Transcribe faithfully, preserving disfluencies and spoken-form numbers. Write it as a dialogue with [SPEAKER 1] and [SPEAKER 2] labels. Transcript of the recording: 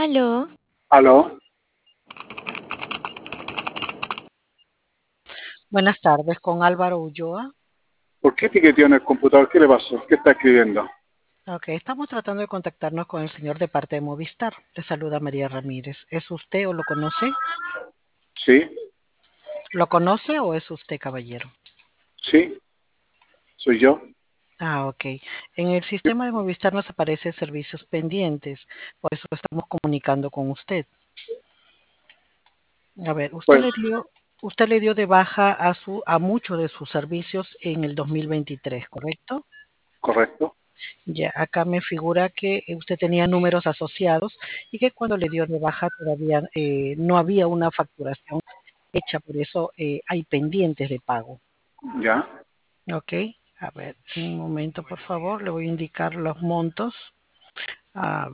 [SPEAKER 1] Aló,
[SPEAKER 2] Aló,
[SPEAKER 3] Buenas tardes, con Álvaro Ulloa.
[SPEAKER 2] ¿por qué tiqueteó en el computador? ¿Qué le pasó? ¿Qué está escribiendo?
[SPEAKER 3] Ok, estamos tratando de contactarnos con el señor de parte de Movistar. Le saluda María Ramírez. ¿Es usted o lo conoce?
[SPEAKER 2] Sí,
[SPEAKER 3] ¿Lo conoce o es usted, caballero?
[SPEAKER 2] sí, soy yo.
[SPEAKER 3] Ah, ok. En el sistema de Movistar nos aparece servicios pendientes, por eso estamos comunicando con usted. A ver, usted
[SPEAKER 2] Pues,
[SPEAKER 3] le dio, usted le dio de baja a su, a muchos de sus servicios en el dos mil veintitrés, ¿correcto?
[SPEAKER 2] correcto.
[SPEAKER 3] Ya, acá me figura que eh, usted tenía números asociados y que cuando le dio de baja todavía eh, no había una facturación hecha, por eso eh, hay pendientes de pago.
[SPEAKER 2] Ya,
[SPEAKER 3] Ok, a ver, un momento por favor, le voy a indicar los montos. A